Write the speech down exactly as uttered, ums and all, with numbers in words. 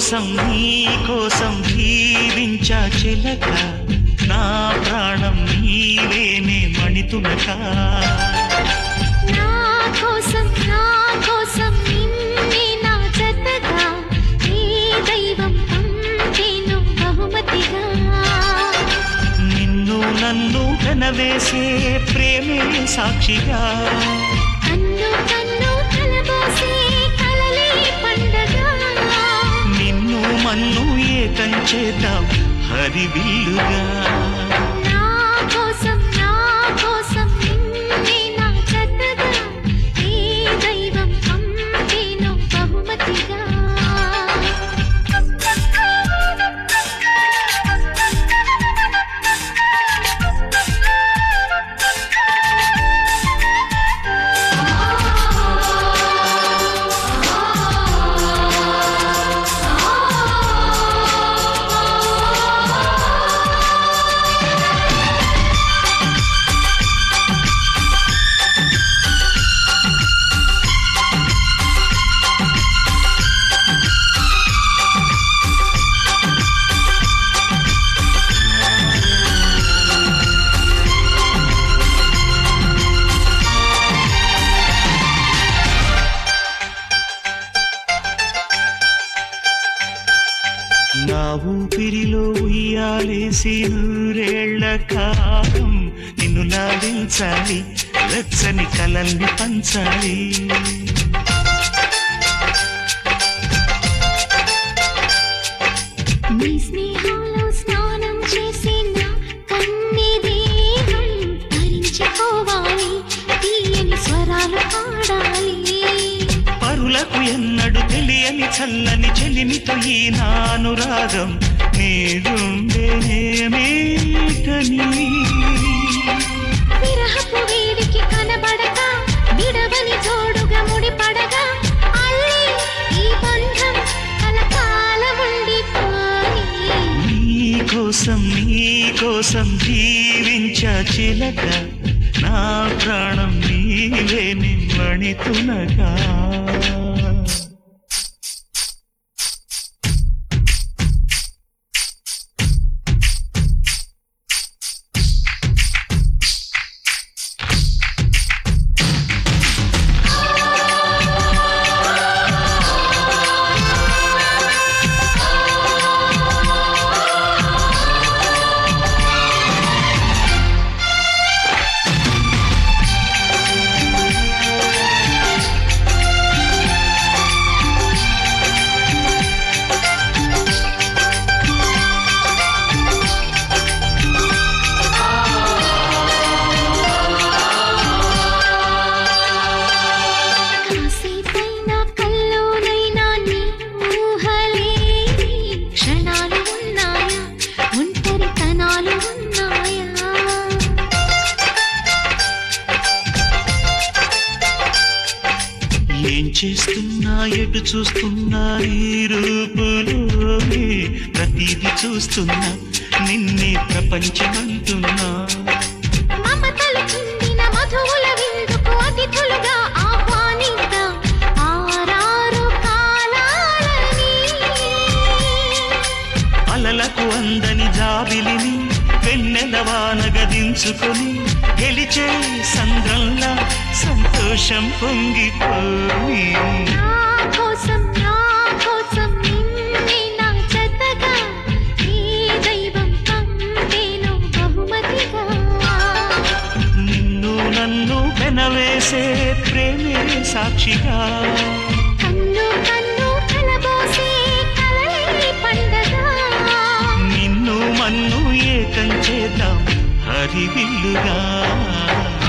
కోసం నీ కోసం జీవించా చిలక నా ప్రాణం నీవేనే మణితునక నా కోసం నా కోసం నిన్నే నా జతగా నీ దైవం పంపేను బహుమతిగా నిన్ను నన్ను కనవేసే ప్రేమే సాక్షిగా కన్ను కన్ను కలబోసే కలలే పండగ నిన్ను మన్ను ఏకం చేద్దాం హరివిల్లుగా నా కోసం నా కోసం నిన్నే నా జతగా నీ దైవం పంపేను బహుమతిగా నా ఊపిరిలో ఉయ్యాలేసి నూరేళ్ల కాలం నిన్ను లాడించాలి వెచ్చని కలల్ని పంచాలి నీ స్నేహాలో స్నానం చేసిన కన్ని దేహం ధరించుకోవాలి తీయని స్వరాలు పాడాలి పరులకు ఎన్నడు తెలియని చల్లని చెలిమితో ఈ నానురాగం నీరుండేనేమేటని విరహపు వేడికి కనబడక విడవని జోడుగా ముడిపడగా అల్లి ఈ బంధం కలకాలముండిపోని నీ కోసం నీ కోసం జీవించా చిలక నా ప్రాణం నీవే నిమ్మణితునగా కాసేపైనా కల్లోనైనా నీ ఊహలే క్షణాలు ఉన్నాయా ఒంటరితనాలు ఉన్నాయా ఏం చేస్తున్నా ఎటు చూస్తున్నా ఈ రూపులోనే ప్రతిదీ చూస్తున్నా నిన్నే ప్రపంచమంటున్నా మమతలు చిందిన మధువుల విందుకు అతిథులుగా ఆహ్వానిద్దాం ఆరారు కాలాలని అలలకు అందని జాబిలిని వెన్నెల వానగదించుకొని గెలిచే సంద్రంలా సంతోషం పొంగిపోయి నా కోసం నా కోసం నిన్నే నా జతగా నీ దైవం పంపేను బహుమతిగా నిన్ను నన్ను పెనవేసే ప్రేమే సాక్షిగా కన్ను కన్ను కలబోసే కలలే పండగ నిన్ను మన్ను ఏకం చేద్దాం హరివిల్లుగా